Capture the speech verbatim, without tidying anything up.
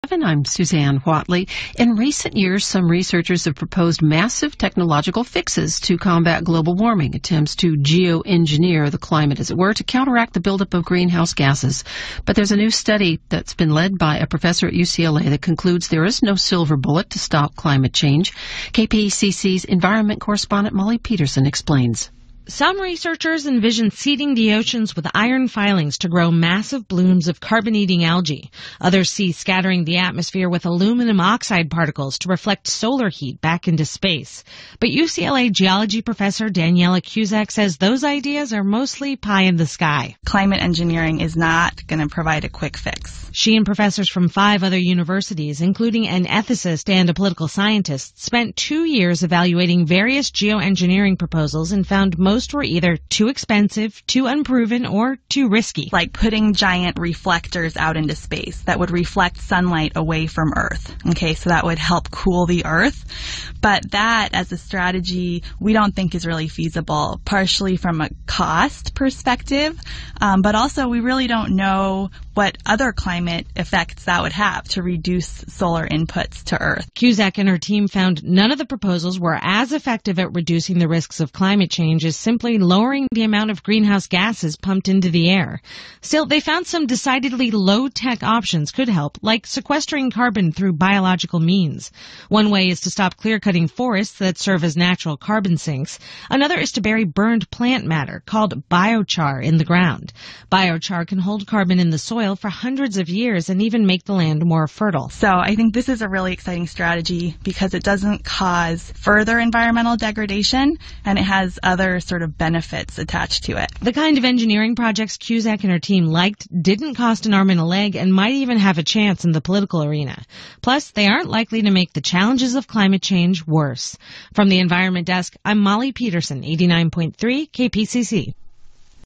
I'm Suzanne Whatley. In recent years, some researchers have proposed massive technological fixes to combat global warming, attempts to geoengineer the climate, as it were, to counteract the buildup of greenhouse gases. But there's a new study that's been led by a professor at U C L A that concludes there is no silver bullet to stop climate change. K P C C's environment correspondent Molly Peterson explains. Some researchers envision seeding the oceans with iron filings to grow massive blooms of carbon-eating algae. Others see scattering the atmosphere with aluminum oxide particles to reflect solar heat back into space. But U C L A geology professor Daniela Cusack says those ideas are mostly pie in the sky. Climate engineering is not going to provide a quick fix. She and professors from five other universities, including an ethicist and a political scientist, spent two years evaluating various geoengineering proposals and found most were either too expensive, too unproven, or too risky. Like putting giant reflectors out into space that would reflect sunlight away from Earth. Okay, so that would help cool the Earth. But that, as a strategy, we don't think is really feasible, partially from a cost perspective, um, but also we really don't know what other climate effects that would have to reduce solar inputs to Earth. Cusack and her team found none of the proposals were as effective at reducing the risks of climate change as simply lowering the amount of greenhouse gases pumped into the air. Still, they found some decidedly low-tech options could help, like sequestering carbon through biological means. One way is to stop clear-cutting forests that serve as natural carbon sinks. Another is to bury burned plant matter, called biochar, in the ground. Biochar can hold carbon in the soil for hundreds of years and even make the land more fertile. So I think this is a really exciting strategy because it doesn't cause further environmental degradation and it has other sort of benefits attached to it. The kind of engineering projects Cusack and her team liked didn't cost an arm and a leg and might even have a chance in the political arena. Plus, they aren't likely to make the challenges of climate change worse. From the Environment Desk, I'm Molly Peterson, eighty-nine point three K P C C.